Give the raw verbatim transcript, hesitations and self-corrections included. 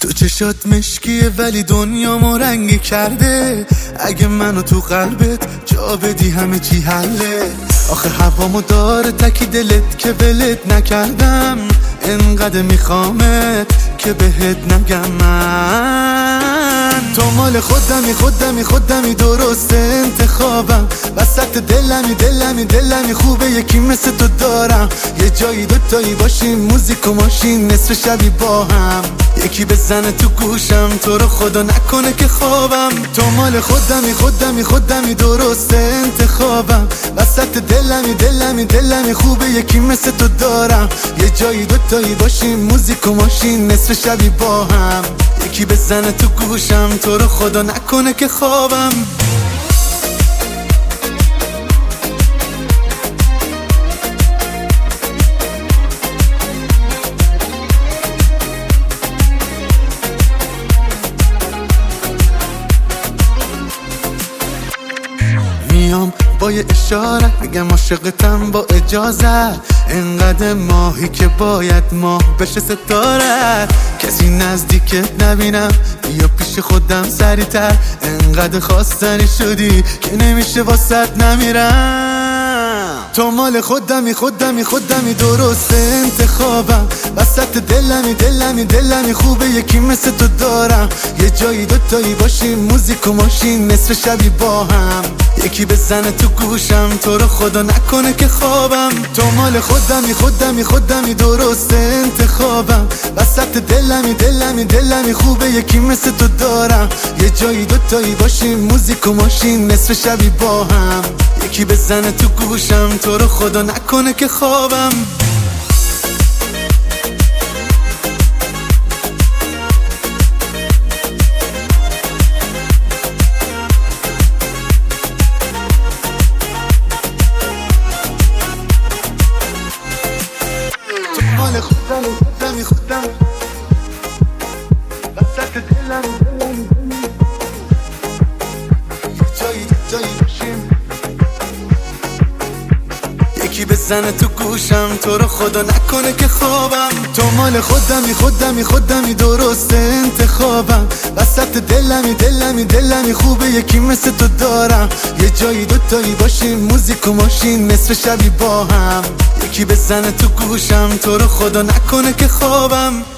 تو چشات مشکیه ولی دنیامو رنگی کرده. اگه منو تو قلبت جا بدی همه چی حله. آخه هوامو داره تکی دلت که ولت نکردم. انقدر میخوامت که بهت نگم من. تو مال خودمی خودمی خودمی درسته انتخابم. وسط دلمی دلمی دلمی خوبه یکی مثل تو دارم. یه جایی دوتایی باشیم موزیک و ماشین نصف شبی با هم. یکی بزنه تو گوشم تو رو خدا نکنه که خوابم. تو مال خودمی خودمی خودمی درسته انتخابم. وسط دلمی دلمی دلمی خوبه یکی مثل تو دارم. یه جایی دوتایی باشیم موزیک و ماشین نصف شبی با هم. یکی بزنه تو گوشم تو رو خدا نکنه که خوابم. میام با یه اشاره بگم عاشقتم با اجازت. انقدر ماهی که باید ماه بشه ستاره. کسی نزدیکت نبینم بیا پیش خودم سریعتر. انقدر خواستنی شدی که نمیشه واسط نمیرم. تو مال خودمی خودمی خودمی درسته انتخابم. وسط دلمی دلمی دلمی خوبه یکی مثل تو دارم. یه جایی دوتایی باشیم موزیک و ماشین نصف شبی با هم. یکی بزنه تو گوشم تو رو خدا نکنه که خوابم. تو مال خودمی خودمی خودمی درسته انتخابم. وسط دلمی دلمی دلمی خوبه یکی مثل تو دارم. یه جایی دوتایی باشیم موزیک و ماشین نصف شبی با هم. یکی بزنه تو گوشم تو رو خدا نکنه که خوابم. مال خودمی خودمی خودمی وسط دلم جایی جایی باشیم. یکی بزنه تو گوشم تو رو خدا نکنه که خوابم. تو مال خودمی خودمی خودمی درسته انتخابم. وسط دلمی دلمی دلمی خوبه یکی مثل تو دارم. یه جایی دوتایی باشیم موزیک و ماشین نصف شبی با هم. یکی بزنه تو گوشم تو رو خدا نکنه که خوابم.